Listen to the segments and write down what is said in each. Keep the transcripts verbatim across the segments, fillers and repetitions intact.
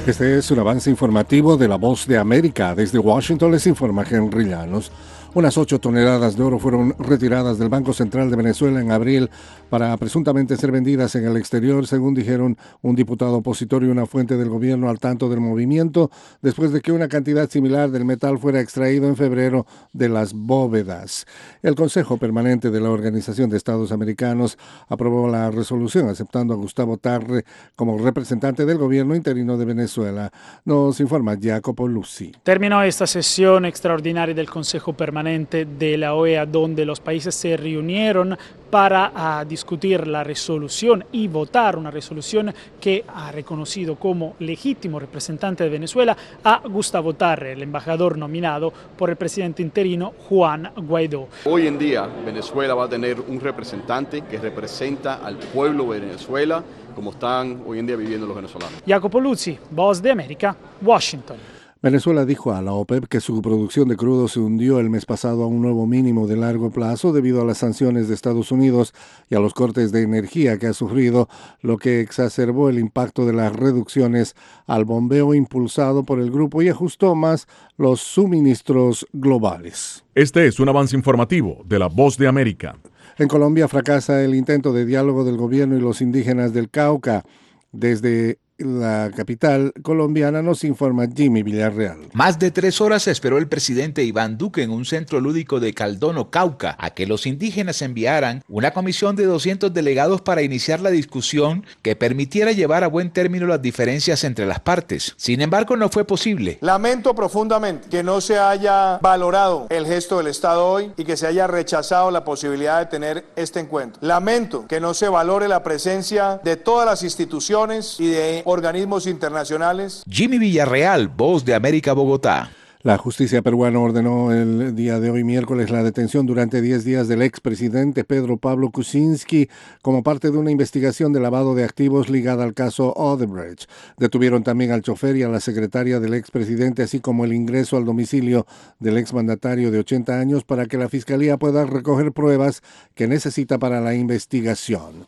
Este es un avance informativo de La Voz de América. Desde Washington les informa Henry Llanos. Unas ocho toneladas de oro fueron retiradas del Banco Central de Venezuela en abril para presuntamente ser vendidas en el exterior, según dijeron un diputado opositor y una fuente del gobierno al tanto del movimiento, después de que una cantidad similar del metal fuera extraído en febrero de las bóvedas. El Consejo Permanente de la Organización de Estados Americanos aprobó la resolución aceptando a Gustavo Tarre como representante del gobierno interino de Venezuela. Nos informa Jacopo Luzzi. Terminó esta sesión extraordinaria del Consejo Permanente de la O E A, donde los países se reunieron para uh, discutir la resolución y votar una resolución que ha reconocido como legítimo representante de Venezuela a Gustavo Tarre, el embajador nominado por el presidente interino Juan Guaidó. Hoy en día Venezuela va a tener un representante que representa al pueblo de Venezuela como están hoy en día viviendo los venezolanos. Jacopo Luzzi, Voz de América, Washington. Venezuela dijo a la OPEP que su producción de crudo se hundió el mes pasado a un nuevo mínimo de largo plazo debido a las sanciones de Estados Unidos y a los cortes de energía que ha sufrido, lo que exacerbó el impacto de las reducciones al bombeo impulsado por el grupo y ajustó más los suministros globales. Este es un avance informativo de La Voz de América. En Colombia fracasa el intento de diálogo del gobierno y los indígenas del Cauca. Desde la capital colombiana nos informa Jimmy Villarreal. Más de tres horas esperó el presidente Iván Duque en un centro lúdico de Caldono, Cauca, a que los indígenas enviaran una comisión de doscientos delegados para iniciar la discusión que permitiera llevar a buen término las diferencias entre las partes. Sin embargo, no fue posible. Lamento profundamente que no se haya valorado el gesto del Estado hoy y que se haya rechazado la posibilidad de tener este encuentro. Lamento que no se valore la presencia de todas las instituciones y de organismos internacionales. Jimmy Villarreal, Voz de América, Bogotá. La justicia peruana ordenó el día de hoy, miércoles, la detención durante diez días del expresidente Pedro Pablo Kuczynski como parte de una investigación de lavado de activos ligada al caso Odebrecht. Detuvieron también al chofer y a la secretaria del expresidente, así como el ingreso al domicilio del exmandatario de ochenta años para que la fiscalía pueda recoger pruebas que necesita para la investigación.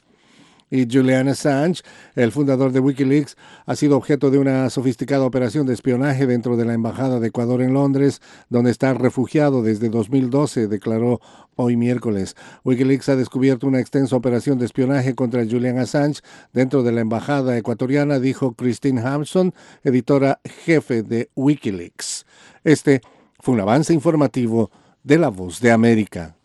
Y Julian Assange, el fundador de Wikileaks, ha sido objeto de una sofisticada operación de espionaje dentro de la Embajada de Ecuador en Londres, donde está refugiado desde dos mil doce, declaró hoy miércoles. Wikileaks ha descubierto una extensa operación de espionaje contra Julian Assange dentro de la Embajada ecuatoriana, dijo Christine Hampson, editora jefe de Wikileaks. Este fue un avance informativo de La Voz de América.